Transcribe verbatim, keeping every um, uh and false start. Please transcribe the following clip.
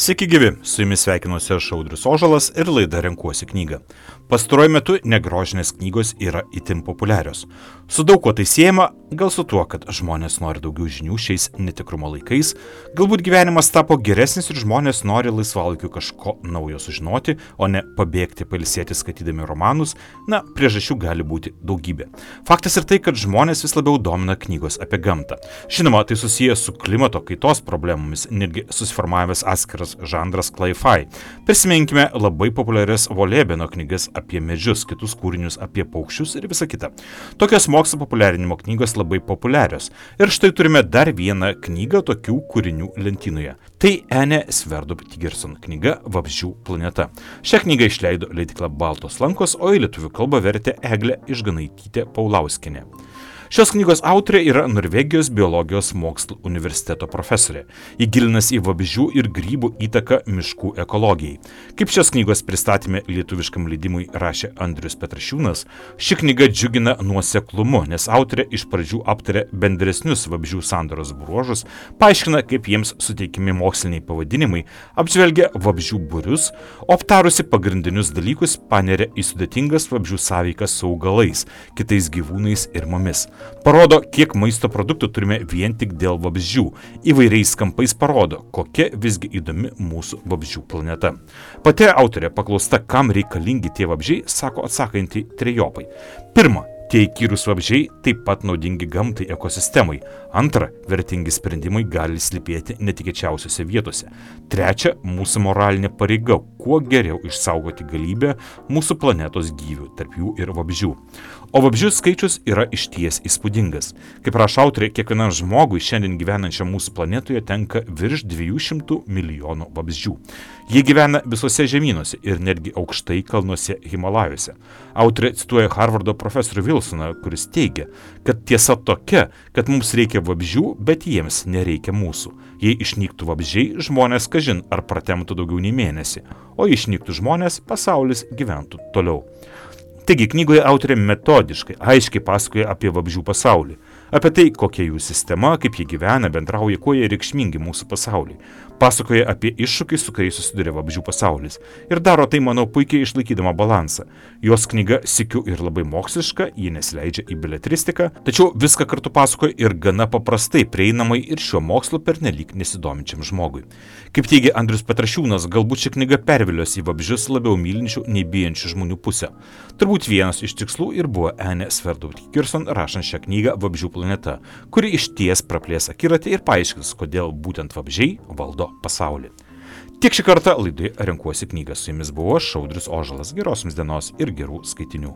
Sveiki gyvi, su jumis sveikinuosi aš Audrius Ožalas ir laida Renkuosi knygą. Pastaruoju metu negrožinės knygos yra itin populiarios. Su daug ko tai siejama, gal su tuo, kad žmonės nori daugiau žinių šiais netikrumo laikais, galbūt gyvenimas tapo geresnis ir žmonės nori laisvalaikiu kažko naujo sužinoti, o ne pabėgti pailsėti skaitydami romanus, na, priežasčių gali būti daugybė. Faktas ir tai, kad žmonės vis labiau domina knygos apie gamtą. Žinoma, tai susijęs su klimato kaitos problemomis, netgi susiformavęs atskiras žanras sci-fi. Prisiminkime labai populiarias Volebeno knygas apie medžius, kitus kūrinius apie paukščius ir visa kita. Tokios mokslo populiarinimo knygos labai populiarios. Ir štai turime dar vieną knygą tokių kūrinių lentynoje. Tai Anne Sverdrup Tigerson knyga Vabzdžių planeta. Šią knygą išleido leidykla Baltos lankos, o į lietuvių kalbą vertė Eglė Išganaitytė Paulauskienė. Šios knygos autorė yra Norvegijos biologijos mokslų universiteto profesorė. Ji gilinasi į vabzdžių ir grybų įtaką miškų ekologijai. Kaip šios knygos pristatymė lietuviškam leidimui rašė Andrius Petrašiūnas, ši knyga džiugina nuoseklumu, nes autorė iš pradžių aptarė bendresnius vabzdžių sandaros bruožus, paaiškina, kaip jiems suteikimi moksliniai pavadinimai, apžvelgia vabzdžių būrius, o aptarusi pagrindinius dalykus paneria į sudėtingas vabzdžių sąveikas su augalais, kitais gyvūnais ir mumis. Parodo, kiek maisto produktų turime vien tik dėl vabzdžių. Įvairiais kampais parodo, kokia visgi įdomi mūsų vabzdžių planeta. Pati autorė paklausta, kam reikalingi tie vabzdžiai, sako atsakanti trejopai. Pirma, tie įkyrūs vabzdžiai taip pat naudingi gamtai ekosistemai. Antra, vertingi sprendimai gali slypėti netikėčiausiose vietose. Trečia, mūsų moralinė pareiga kuo geriau išsaugoti galybę mūsų planetos gyvių, tarp jų ir vabzdžių. O vabzdžių skaičius yra išties įspūdingas. Kaip rašo autorė, kiekvienam žmogui šiandien gyvenančiam mūsų planetoje tenka virš dviejų šimtų milijonų vabzdžių. Jie gyvena visose žemynuose ir netgi aukštai kalnuose Himalajuose. Autorė cituoja Harvardo profesorių Wilsoną, kuris teigia, kad tiesa tokia, kad mums reikia vabzdžių, bet jiems nereikia mūsų. Jei išnyktų vabzdžiai, žmonės kažin ar pratemtų daugiau nei mėnesį, o jei išnyktų žmonės, pasaulis gyventų toliau. Taigi knygoje autorė metodiškai, aiškiai pasakoja apie vabzdžių pasaulį, apie tai, kokia jų sistema, kaip jie gyvena, bendrauja, kuo jie reikšmingi mūsų pasauliui. Pasakoja apie iššūkius, su kuriais susiduria vabzdžių pasaulis. Ir daro tai, manau, puikiai išlaikydama balansą. Jos knyga sykiu ir labai moksliška, ji nesileidžia į beletristiką, tačiau viską kartu pasakoja ir gana paprastai prieinamai ir šiuo mokslu pernelyg nesidominčiam žmogui. Kaip teigia Andrius Petrašiūnas, galbūt ši knyga pervilios į vabzdžius labiau mylinčių nei bijančių žmonių pusę. Turbūt vienas iš tikslų ir buvo Anne Sverdrup Tigerson rašant šią knygą Vabzdžių planeta, kuri išties praplės akiratį ir paaiškins, kodėl būtent vabzdžiai valdo pasaulį. Tiek šį kartą laidoje Renkuosi knygą. Su jumis buvo aš, Audrius Ožalas. Geros jums dienos ir gerų skaitinių.